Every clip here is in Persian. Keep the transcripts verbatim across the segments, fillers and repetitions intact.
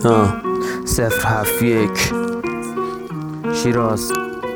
آه. صفر هفت یک شیراز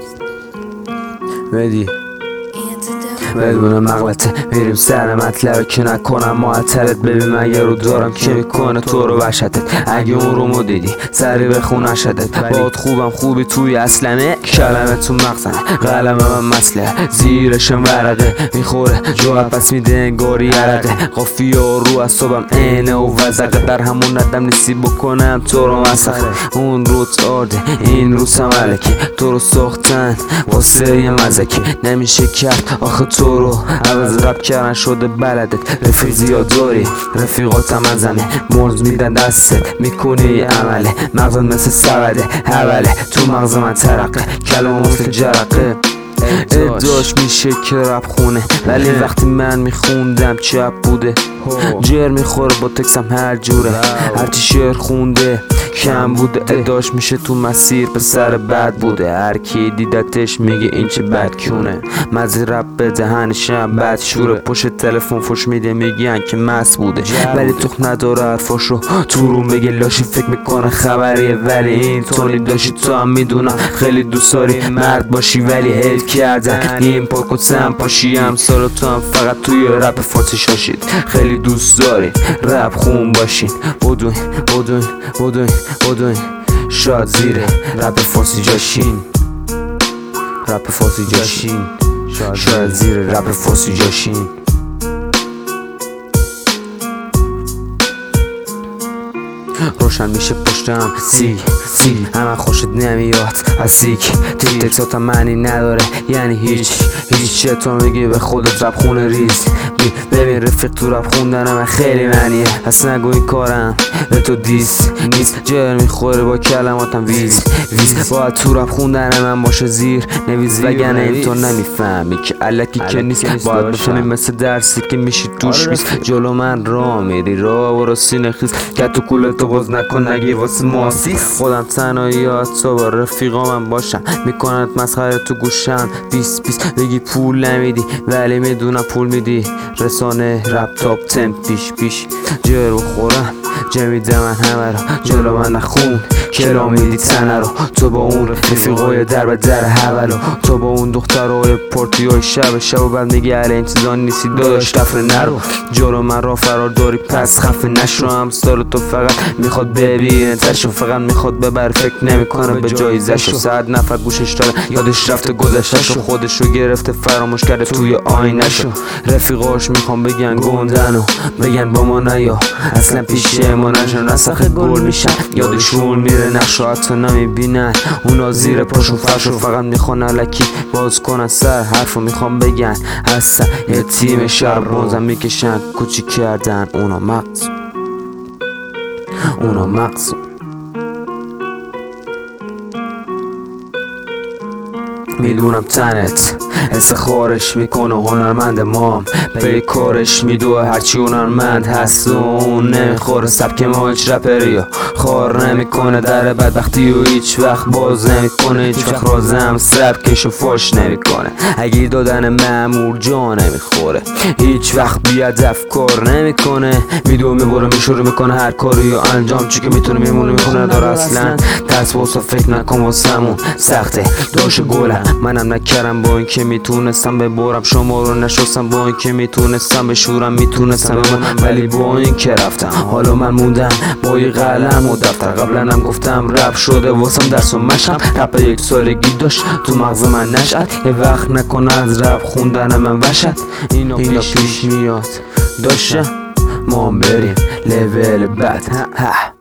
بدی بدون مغلطه میریم سر مطلب که نکنم معطلت. ببین مگه رو دارم که میکنه تو رو وحشتت. اگه اون رو دیدی سری به خونه شدت. باد خوبم خوبی توی اسلمه کلمه تو مغزمه قلم من مسله زیرشم ورقه میخوره جواب پس میده انگاری عرقه. قافیه و رو اصابم اینه و وزقه در همون ندم نیستی بکنم تو رو مسخره. اون روت آرده این رو سملکی تو رو ساختن واسه یه مزکی نمیشه کرد آخه تو رو عوض رب کردن شده بلدت. رفیق زیاد داری رفیقاتم ازمه مرز میدن دستت میکنی عمله. مغزت مثل سبده حوله تو مغز من ترقه کلام مثل جرقه. اداش میشه که رب خونه ولی وقتی من میخوندم چپ بوده. جر میخوره با تکسم هر جوره هرچی شعر خونده کم بوده. اداش میشه تو مسیر به سر بد بوده. هر کی دیدتش میگه این چه بد کونه. مزی رب به دهنشم بد شوره. پشت تلفن فوش میده میگن که مس بوده ولی تخم نداره حرفاشو تو رو میگه لاشی. فکر میکنه خبریه ولی این طوری داشتی. تو هم میدونم خیلی دوست داری مرد باشی ولی هل کردن این پاکو سم پاشی. هم سال تو هم فقط توی رپ فارسی شاشید. خیلی دوست داری رپ خون باشین. بدوین بدوین بدوین بدوین شاد زیره رپ فارسی جاشین. رپ فارسی جاشین شاد زیره رپ فارسی جاشین. روشن میشه پشتم سیک سیک همه خوشت نمیاد از سیک. تیک تکساتم معنی نداره یعنی هیچ هیچ. چه تو میگی به خودت رپ خونه ریز. ببین رفیق تو رپ خوندن من خیلی معنیه. پس نگو این کارم به تو دیس نیست. جر میخوره با کلماتم ویز ویز. باید تو رپ خوندن من باشه زیر نویز وگرنه این تو نمیفهمی که الکی که نیست. باید بفهمی مثل درسی که میشی توش بیست. جلو من را میری را برو سینه خیز که تو کولتو باز نکن نگی واسه ماسیس. خودم تنهاییات تو با رفیقامم باشم میکنند مسخره تو گوشم بیس بیس. بگی پول نمیدی ولی میدونم پول میدی. رسانه رپ تاپ تم پیش پیش جر و خورم جمیده من همه را جلو من نخون کلا میدی تنه رو. تو با اون رفیقای در به در حولو تو با اون دخترای پورتیای شب شب و بعد میگی علی انتظار نیستی داداش دفر نرو. جلو من را فرار داری پس خفه نشو. همسال تو فقط میخواد ببینه تشو فقط میخواد ببر فکر نمیکنه به جایزشو. صد نفر گوشش داره یادش رفته گذشتهشو خودشو گرفته فراموش کرده توی آینه‌شو. رفیقاش میخوام بگن گندنو بگن با ما نیا اصلا پیش ما نشن رسخ گل میشن یادشون میره نقشو حتی نمیبینن. اونا زیر پاشون فرشو فقط میخوان الکی باز کنن سر حرفو میخوام بگن هستن یه تیم شهر برونزم میکشن کوچیک کردن اونا مغز اونا مغز. میدونم تنت استخارش میکنه هنرمند مام به کارش میدوه هرچی هنرمند هست و اون نمیخوره سبک ما هیچ رپری خار نمیکنه در بدبختی و هیچ وقت باز نمیکنه. هیچ وقت رازم سبکشو فاش نمیکنه. اگه دادن مامور جا نمیخوره هیچ وقت بیادف کار نمیکنه. میدوه میبره میشوره میکنه هر کاری و انجام چی که میتونه میمونه میکنه داره اصلا ترس واسه فکر نکن واسمون سخته داشت گلم. منم نکردم با این که میتونستم ببرم شما رو نشستم با این که میتونستم بشورم میتونستم من ولی با این که رفتم حالا من موندم با یه قلم و دفتر. قبلا هم گفتم رپ شده واسم درس و مشقم. رپ یک سالگی داشت تو مغز من نشد یه وقت نکن از رپ خوندن من وحشت. اینا پیش, پیش میاد داشتم ما بریم لول بعد.